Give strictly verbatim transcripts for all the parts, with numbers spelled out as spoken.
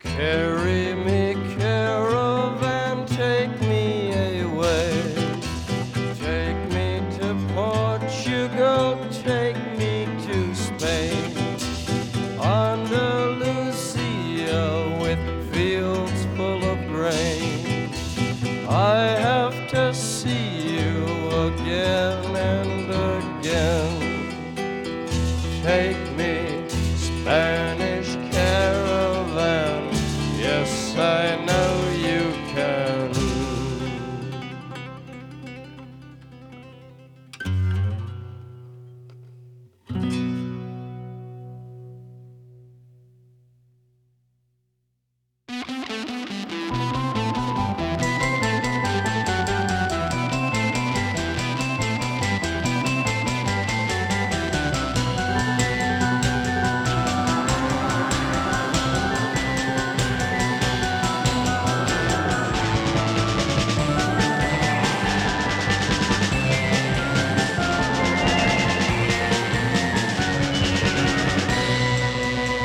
Carry me, caravan, take me away. Take me to Portugal, take me to Spain. Andalusia with fields full of grain. I have to see you again and again. Take me, Spanish caravan, yes, I know you can.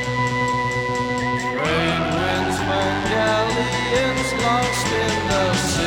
Trade winds find galleons lost in the sea.